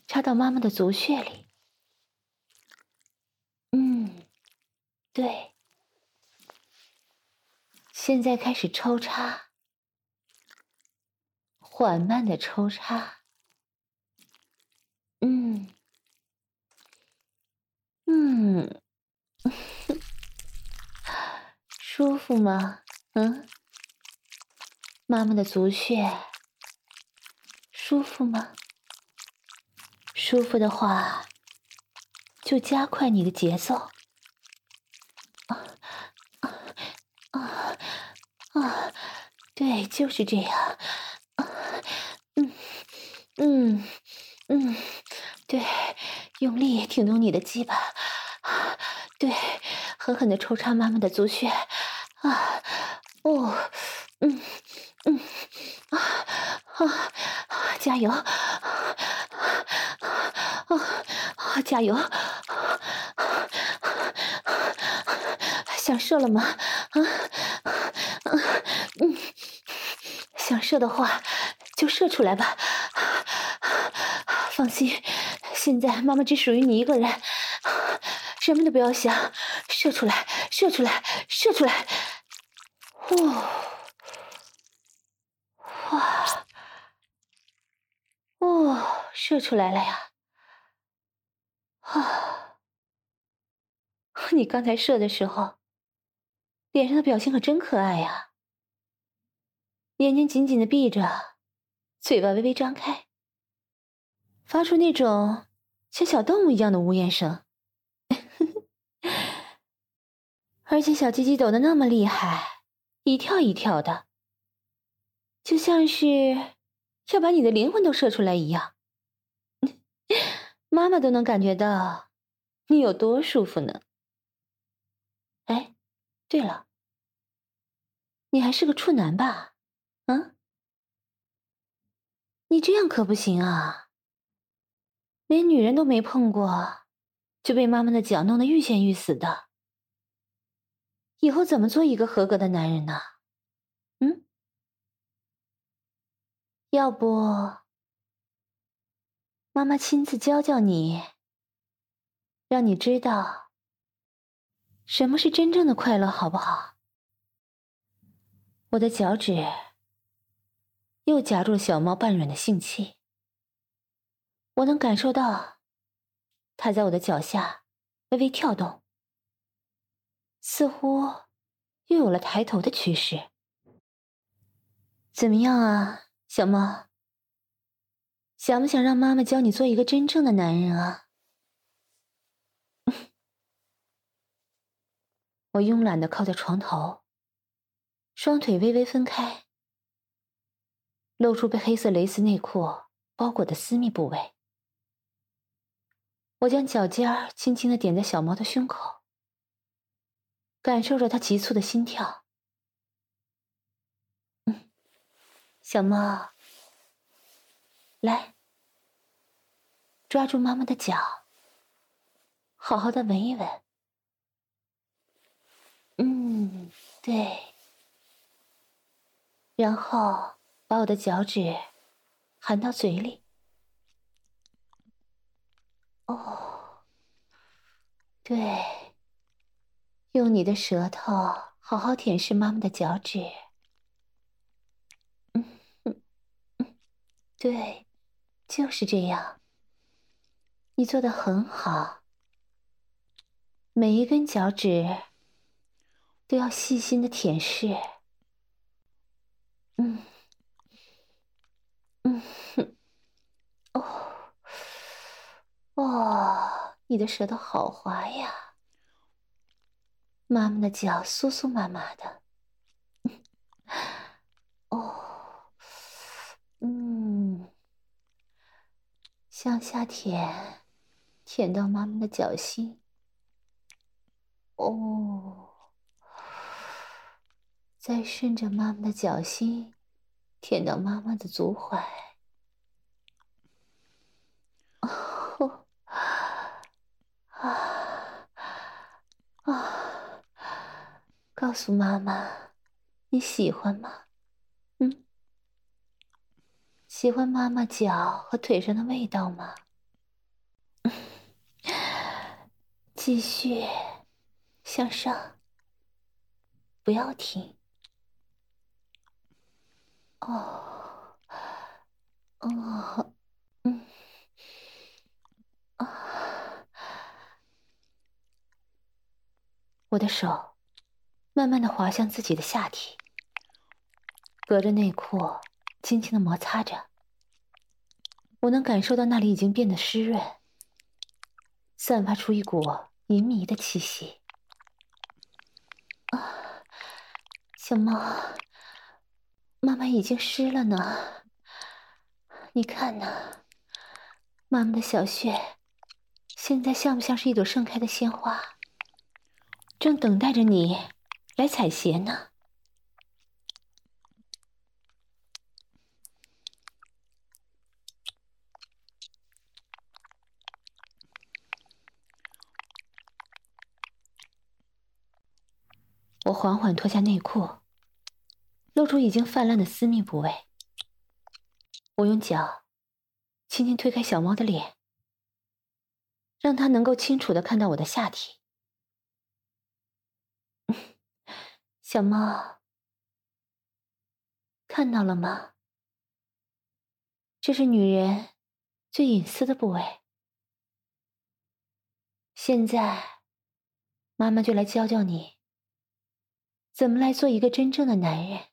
插到妈妈的足穴里。对。现在开始抽插，缓慢的抽插。舒服吗？妈妈的足穴舒服吗？舒服的话，就加快你的节奏。对，就是这样。对，用力挺动你的鸡巴。对，狠狠地抽插妈妈的足穴。加油！加油！想射了吗？想射的话，就射出来吧。放心，现在妈妈只属于你一个人，什么都不要想，射出来，射出来，射出来！射出来了呀！你刚才射的时候，脸上的表情可真可爱呀，眼睛紧紧的闭着，嘴巴微微张开，发出那种像小动物一样的呜咽声。而且小鸡鸡抖得那么厉害，一跳一跳的，就像是要把你的灵魂都射出来一样。妈妈都能感觉到你有多舒服呢。哎，对了，你还是个处男吧？你这样可不行啊，连女人都没碰过，就被妈妈的脚弄得欲仙欲死的，以后怎么做一个合格的男人呢？要不妈妈亲自教教你，让你知道什么是真正的快乐，好不好？我的脚趾又夹住了小猫半软的性器，我能感受到它在我的脚下微微跳动，似乎又有了抬头的趋势。怎么样啊，小猫？想不想让妈妈教你做一个真正的男人啊？我慵懒地靠在床头，双腿微微分开，露出被黑色蕾丝内裤包裹的私密部位。我将脚尖儿轻轻地点在小猫的胸口，感受着它急促的心跳。小猫，来，抓住妈妈的脚，好好的闻一闻。对。然后把我的脚趾含到嘴里。对，用你的舌头好好舔舐妈妈的脚趾。对，就是这样。你做得很好，每一根脚趾都要细心的舔舐。你的舌头好滑呀，妈妈的脚酥酥麻麻的。向下舔，舔到妈妈的脚心。再顺着妈妈的脚心，舔到妈妈的足踝。告诉妈妈，你喜欢吗？喜欢妈妈脚和腿上的味道吗？ 继续向上，不要停。哦，哦，啊！我的手慢慢的滑向自己的下体，隔着内裤轻轻的摩擦着。我能感受到那里已经变得湿润，散发出一股淫靡的气息。啊，小猫，妈妈已经湿了呢。你看呢，妈妈的小穴现在像不像是一朵盛开的鲜花，正等待着你来采撷呢？我缓缓脱下内裤，露出已经泛滥的私密部位。我用脚轻轻推开小猫的脸，让它能够清楚地看到我的下体。小猫，看到了吗？这是女人最隐私的部位。现在，妈妈就来教教你，怎么来做一个真正的男人，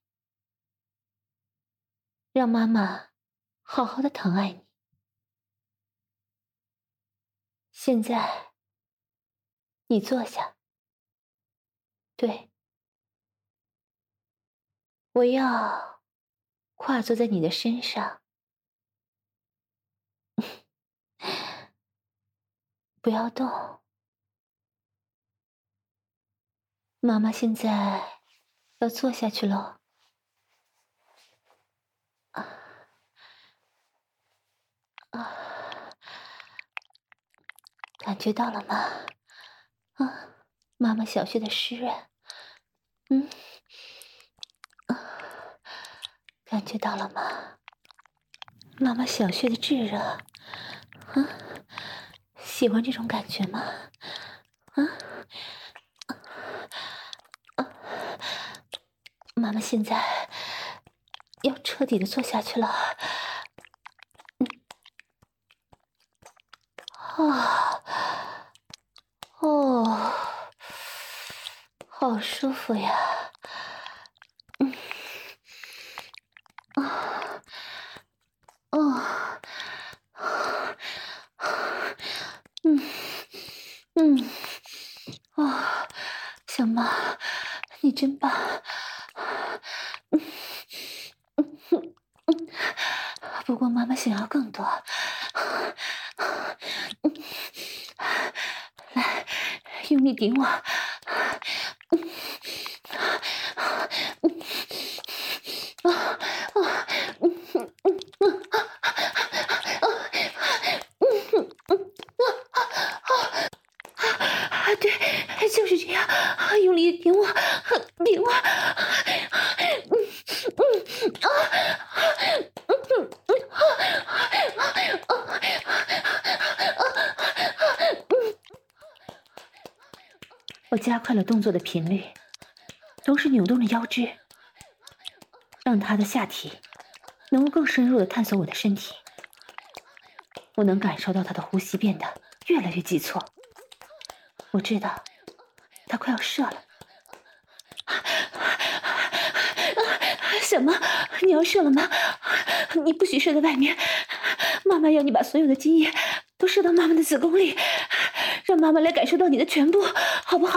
让妈妈好好的疼爱你。现在，你坐下。对，我要跨坐在你的身上，不要动。妈妈现在要坐下去喽。感觉到了吗？妈妈小穴的湿润。感觉到了吗？妈妈小穴的炙热。喜欢这种感觉吗？妈妈现在要彻底的坐下去了。哦，好舒服呀。小猫，你真棒。不过妈妈想要更多。来，用力顶我。对，就是这样，用力顶我，顶我。我加快了动作的频率，同时扭动着腰肢，让他的下体能够更深入的探索我的身体。我能感受到他的呼吸变得越来越急促，我知道他快要射了。什么？你要射了吗？你不许射在外面，妈妈要你把所有的精液都射到妈妈的子宫里，让妈妈来感受到你的全部，好不好？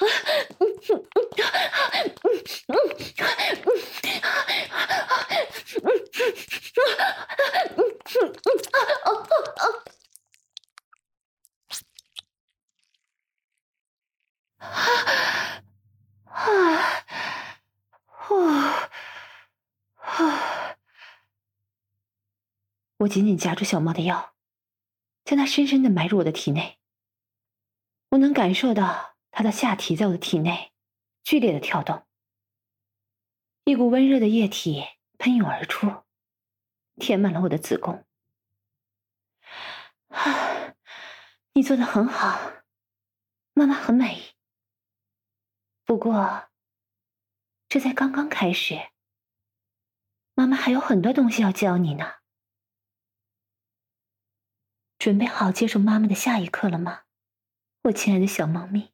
我紧紧夹住小猫的腰，将它深深地埋入我的体内。我能感受到它的下体在我的体内剧烈的跳动，一股温热的液体喷涌而出，填满了我的子宫。你做得很好， 妈妈很满意。不过，这才刚刚开始，妈妈还有很多东西要教你呢。准备好接受妈妈的下一课了吗，我亲爱的小猫咪？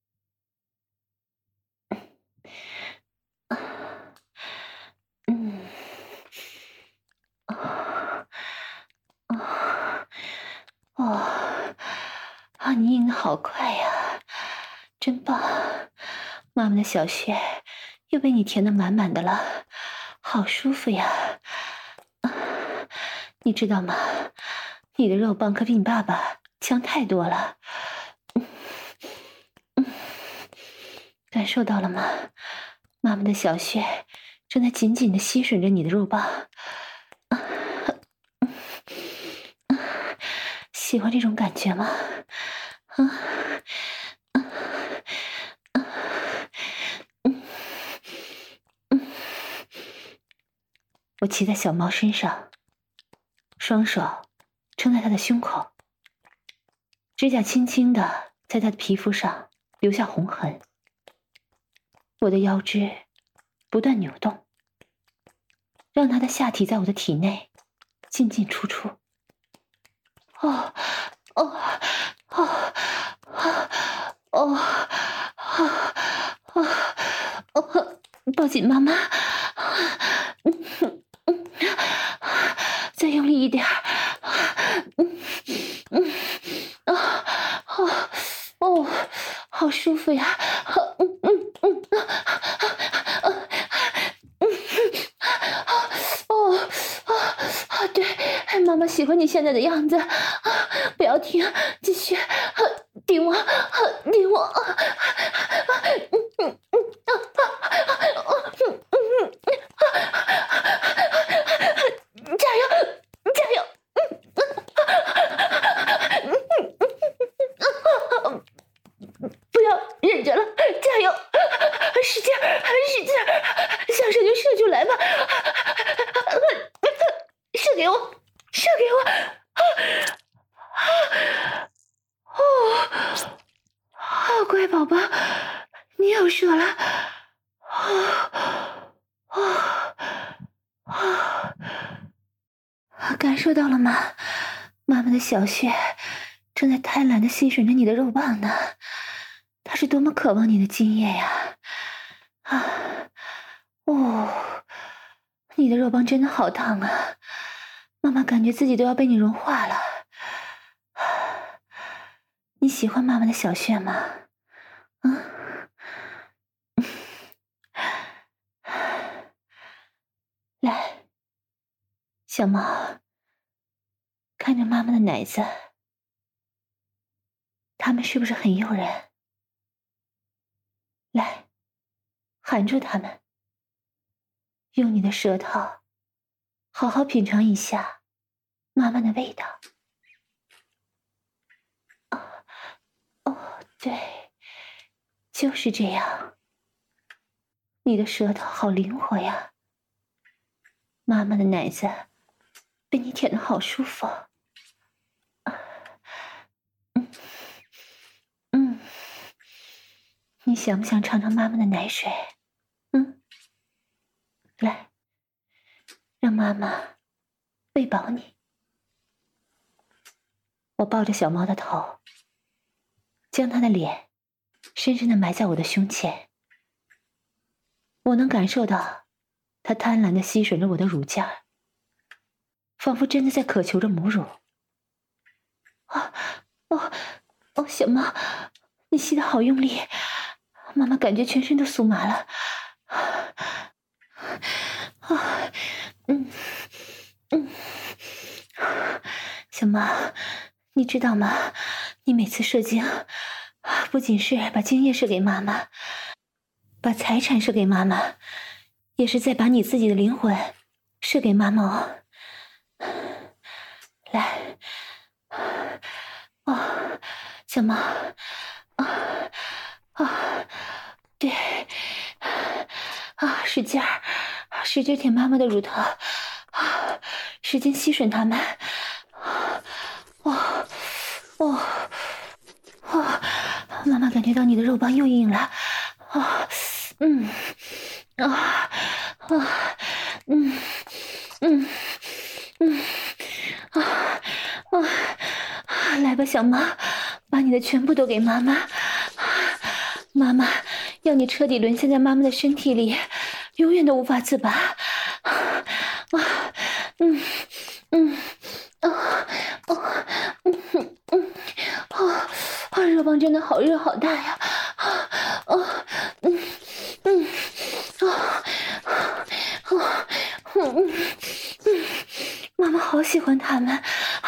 你应的好快呀，真棒！妈妈的小穴又被你填得满满的了，好舒服呀！你知道吗？你的肉棒可比你爸爸强太多了。感受到了吗？妈妈的小穴正在紧紧地吸吮着你的肉棒。喜欢这种感觉吗？我骑在小猫身上，双手撑在它的胸口，指甲轻轻地在它的皮肤上留下红痕。我的腰肢不断扭动，让它的下体在我的体内进进出出。抱紧妈妈，再用力一点。好舒服呀！对，妈妈喜欢你现在的样子，不要停，继续，顶我，顶我，加油，加油！不要忍着了，加油！使劲，使劲，想射就射出来吧！射给我，射给我！乖宝宝，你又射了！感受到了吗？妈妈的小穴正在贪婪地吸吮着你的肉棒呢，她是多么渴望你的精液呀！你的肉棒真的好烫啊，妈妈感觉自己都要被你融化了。你喜欢妈妈的小穴吗？来，小猫，看着妈妈的奶子，它们是不是很诱人？来，含住它们，用你的舌头好好品尝一下妈妈的味道。对，就是这样。你的舌头好灵活呀，妈妈的奶子被你舔得好舒服。你想不想尝尝妈妈的奶水？来，让妈妈喂饱你。我抱着小猫的头，将它的脸深深地埋在我的胸前。我能感受到它贪婪地吸吮着我的乳尖儿，仿佛真的在渴求着母乳。小猫，你吸得好用力，妈妈感觉全身都酥麻了。小猫，你知道吗？你每次射精，不仅是把精液射给妈妈，把财产射给妈妈，也是在把你自己的灵魂射给妈妈哦。来，小猫，对，使劲儿，使劲舔妈妈的乳头，使劲吸吮它们。 妈妈感觉到你的肉棒又硬了。来吧，小猫，把你的全部都给妈妈。妈妈要你彻底沦陷在妈妈的身体里，永远都无法自拔。肉棒真的好热好大呀！妈妈好喜欢它们。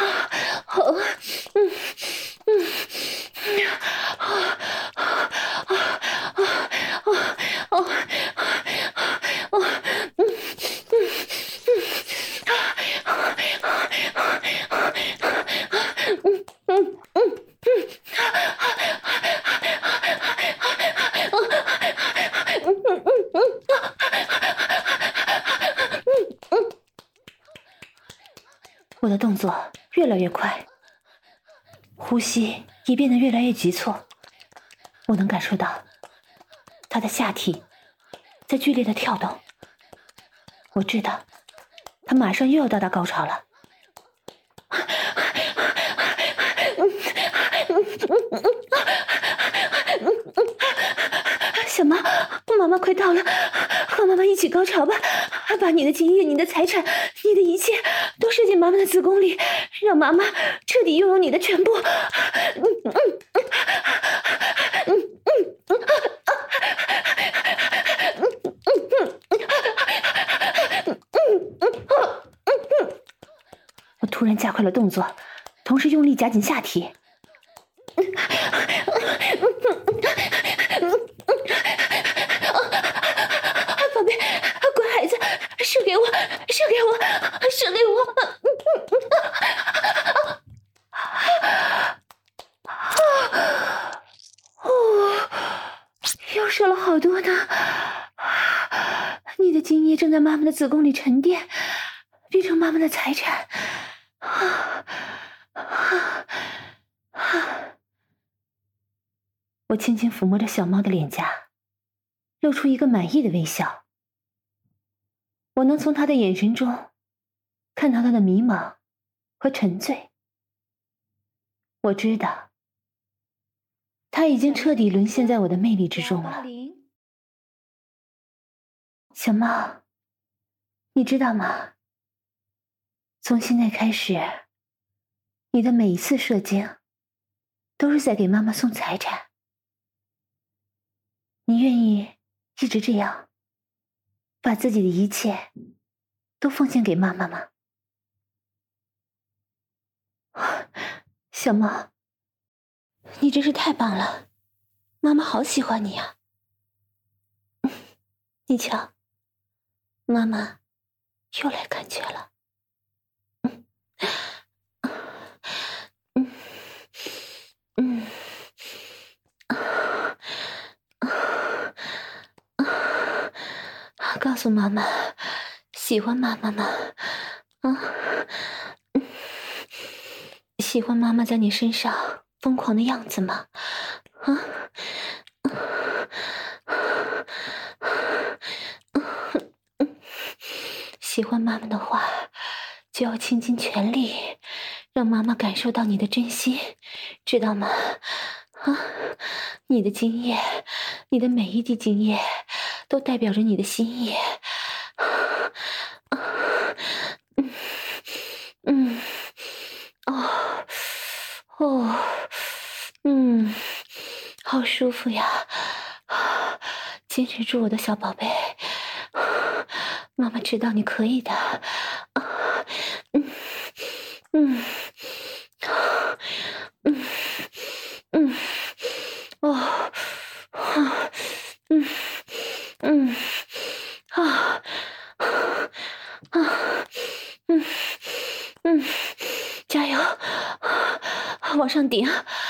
我的动作越来越快，呼吸也变得越来越急促。我能感受到他的下体在剧烈的跳动。我知道他马上又要到达高潮了。小猫，妈妈快到了，和妈妈一起高潮吧！把你的精液、你的财产、你的一切都射进妈妈的子宫里，让妈妈彻底拥有你的全部。我突然加快了动作，同时用力夹紧下体。宝贝，乖孩子，射给我，射给我，射给我！又射了好多呢。你的精液正在妈妈的子宫里沉淀，变成妈妈的财产。我轻轻抚摸着小猫的脸颊，露出一个满意的微笑。我能从它的眼神中看到它的迷茫和沉醉。我知道，它已经彻底沦陷在我的魅力之中了。小猫，你知道吗？从现在开始，你的每一次射精都是在给妈妈送财产。你愿意一直这样，把自己的一切都奉献给妈妈吗？小猫，你真是太棒了，妈妈好喜欢你呀！你瞧，妈妈又来感觉了。告诉妈妈，喜欢妈妈吗？喜欢妈妈在你身上疯狂的样子吗？喜欢妈妈的话，就要倾尽全力，让妈妈感受到你的真心，知道吗？你的精液，你的每一滴精液，都代表着你的心意。好舒服呀！坚持住，我的小宝贝，妈妈知道你可以的。加油，往上顶！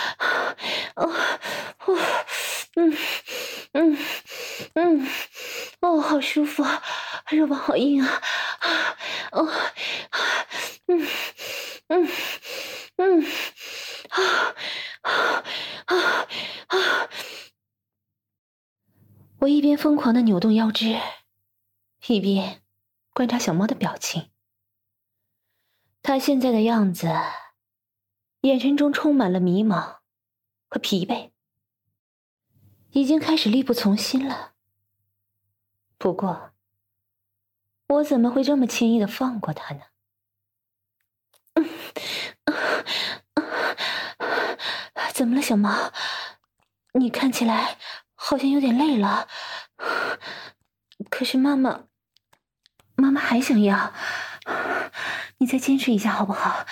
好舒服，肉棒好硬啊！ 边疯狂地扭动腰肢，一边观察小猫的表情。它现在的样子，眼神中充满了迷茫和疲惫，已经开始力不从心了。不过，我怎么会这么轻易地放过它呢？怎么了，小猫？你看起来好像有点累了。可是妈妈还想要，你再坚持一下好不好？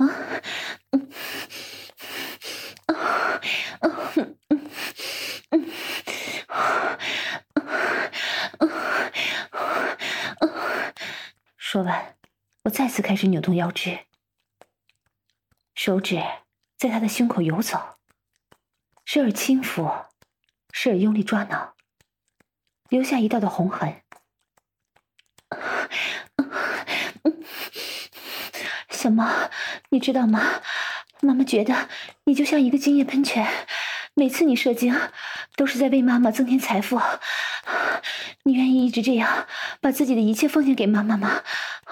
说完，我再次开始扭动腰肢，手指在他的胸口游走，时而轻抚，时而用力抓挠，留下一道道红痕。小猫，你知道吗？妈妈觉得你就像一个精液喷泉，每次你射精都是在为妈妈增添财富。你愿意一直这样把自己的一切奉献给妈妈吗？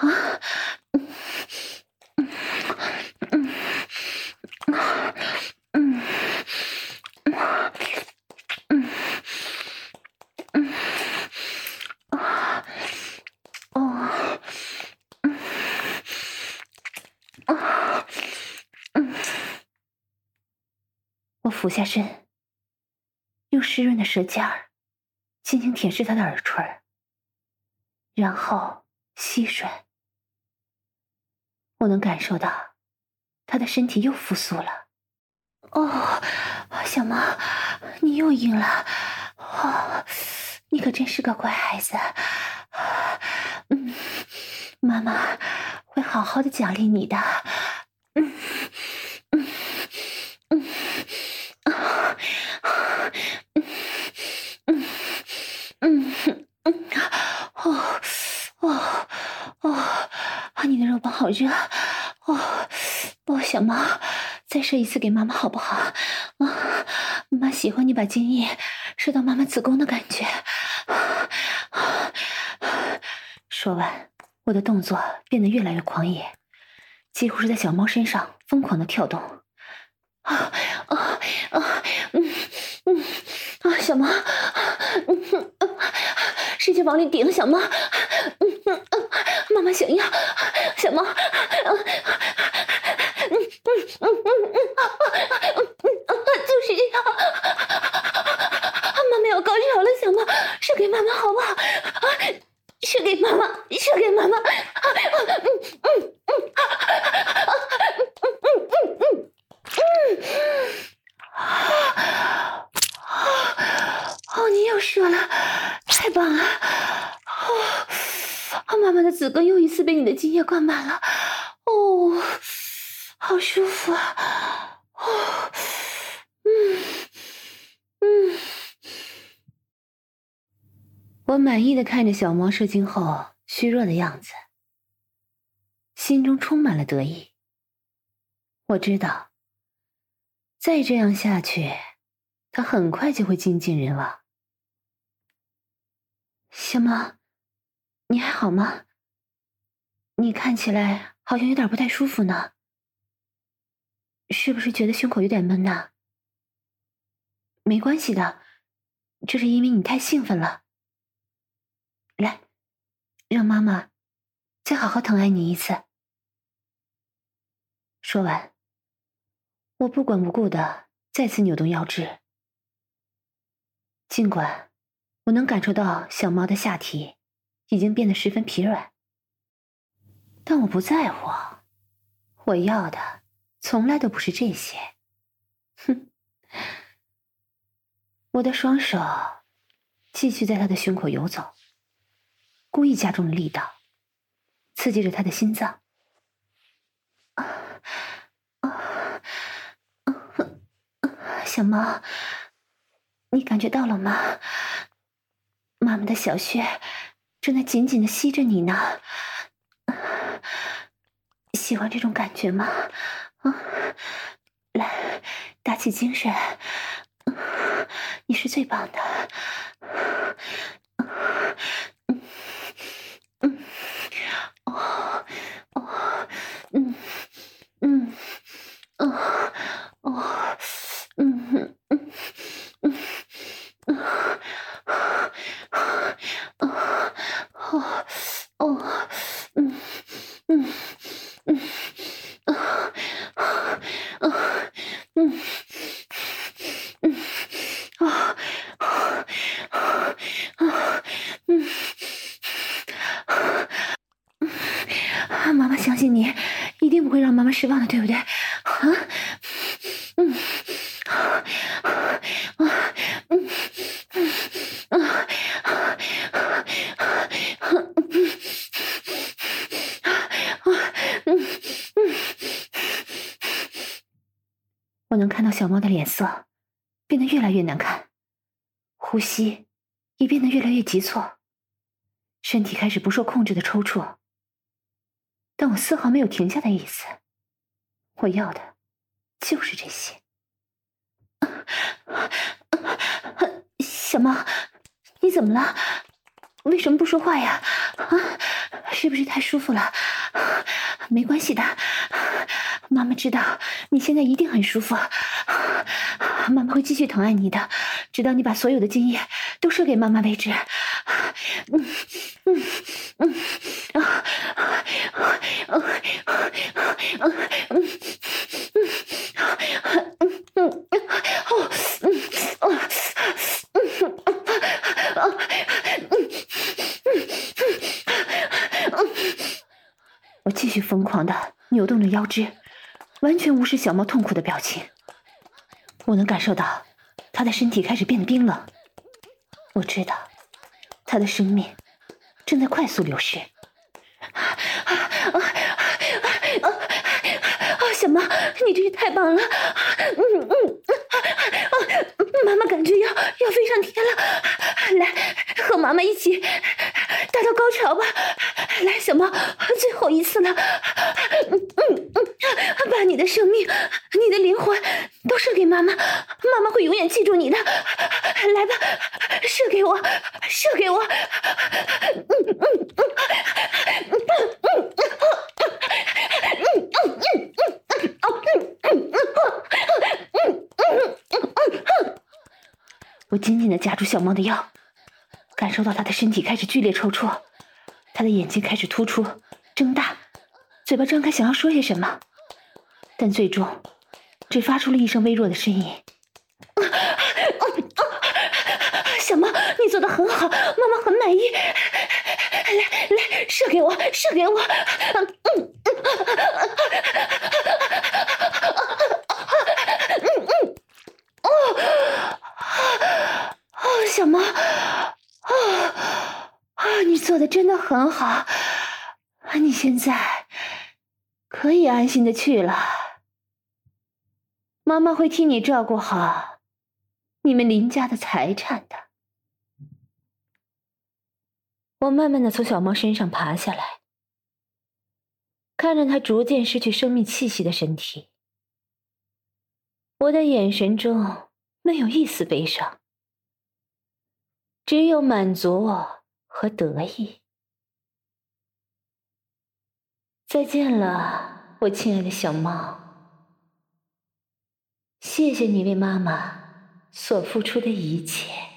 我俯下身，用湿润的舌尖儿轻轻舔舐他的耳垂，然后吸吮。我能感受到他的身体又复苏了。哦，小猫，你又硬了。哦，你可真是个乖孩子。妈妈会好好的奖励你的。你的肉棒好热。小猫，再射一次给妈妈好不好？妈喜欢你把精液射到妈妈子宫的感觉。说完，我的动作变得越来越狂野，几乎是在小猫身上疯狂的跳动。小猫，使劲往里顶，小猫。妈妈想要，小猫。就是这样。妈妈要高潮了，小猫，射给妈妈好不好？射给妈妈，射给妈妈。你又射了，太棒了！妈妈的子宫又一次被你的精液灌满了。好舒服啊！我满意的看着小猫射精后虚弱的样子，心中充满了得意。我知道，再这样下去，它很快就会精尽人亡。小猫，你还好吗？你看起来好像有点不太舒服呢。是不是觉得胸口有点闷呢？没关系的，这是因为你太兴奋了。来，让妈妈再好好疼爱你一次。说完，我不管不顾的再次扭动腰肢。尽管我能感受到小猫的下体已经变得十分疲软，但我不在乎。我要的从来都不是这些。我的双手继续在他的胸口游走，故意加重了力道，刺激着他的心脏。小猫，你感觉到了吗？妈妈的小穴正在紧紧地吸着你呢。喜欢这种感觉吗？来，打起精神，你是最棒的。 哦，嗯嗯嗯嗯，哦哦哦，嗯嗯嗯啊啊嗯嗯啊啊啊嗯啊！妈妈相信你，一定不会让妈妈失望的，对不对？啊，嗯，啊，嗯嗯啊嗯嗯，我能看到小猫的脸色变得越来越难看，呼吸也变得越来越急促，身体开始不受控制的抽搐，但我丝毫没有停下的意思。我要的就是这些。小猫，你怎么了？为什么不说话呀？啊，是不是太舒服了？没关系的，妈妈知道你现在一定很舒服，妈妈会继续疼爱你的，直到你把所有的精液都射给妈妈为止。嗯嗯嗯啊啊我继续疯狂的扭动着腰肢，完全无视小猫痛苦的表情。我能感受到它的身体开始变得冰冷，我知道它的生命正在快速流逝。小猫，你真是太棒了！妈妈感觉要飞上天了，来和妈妈一起达到高潮吧！来，小猫，最后一次了，把你的生命、你的灵魂都射给妈妈，妈妈会永远记住你的。来吧，射给我，射给我！我紧紧地夹住小猫的腰，感受到它的身体开始剧烈抽搐，它的眼睛开始突出、睁大，嘴巴张开想要说些什么，但最终只发出了一声微弱的呻吟。小猫，你做得很好，妈妈很满意。来，射给我，射给我！小猫，你做的真的很好，你现在可以安心的去了，妈妈会替你照顾好你们林家的财产的。我慢慢的从小猫身上爬下来，看着它逐渐失去生命气息的身体，我的眼神中没有一丝悲伤，只有满足和得意。再见了，我亲爱的小猫，谢谢你为妈妈所付出的一切。